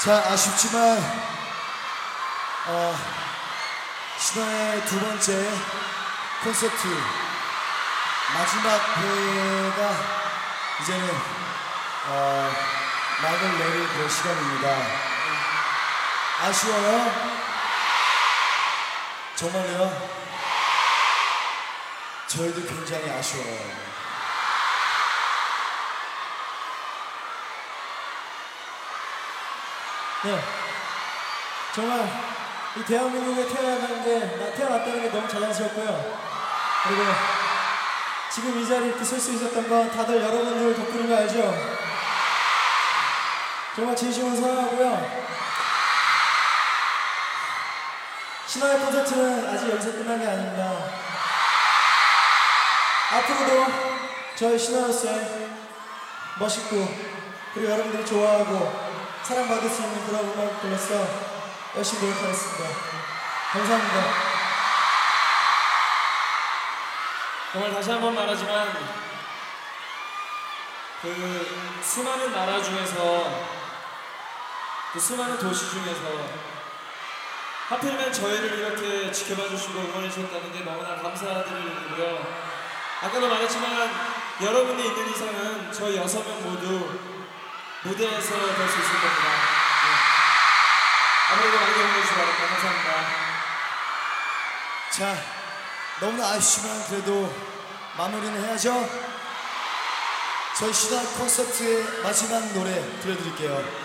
자, 아쉽지만 신화의 두 번째 콘서트 마지막 회가 이제는 막을 내릴 그런 시간입니다. 아쉬워요? 정말요? 저희도 굉장히 아쉬워요. 네, 정말 이 대한민국에 태어났다는 게 너무 자랑스럽고요. 그리고 지금 이 자리에 이렇게 설 수 있었던 건 다들 여러분들 덕분인 거 알죠? 정말 진심으로 사랑하고요. 신화의 콘서트는 아직 여기서 끝난 게 아닙니다. 앞으로도 저희 신화로서의 멋있고 그리고 여러분들이 좋아하고 사랑받을 수 있는 그런 음악들로서 열심히 노력하겠습니다. 감사합니다. 정말 다시 한번 말하지만 그 수많은 나라 중에서 그 수많은 도시 중에서 하필이면 저희를 이렇게 지켜봐 주시고 응원해 주셨다는 게 너무나 감사드릴 일이고요. 아까도 말했지만 여러분이 있는 이상은 저희 6명 모두 무대에서 뵐 수 있을 겁니다. 네. 아무래도 많이 응원해 주시기 바랍니다. 감사합니다. 자, 너무나 아쉽지만 그래도 마무리는 해야죠. 저희 신화 콘서트의 마지막 노래 들려드릴게요.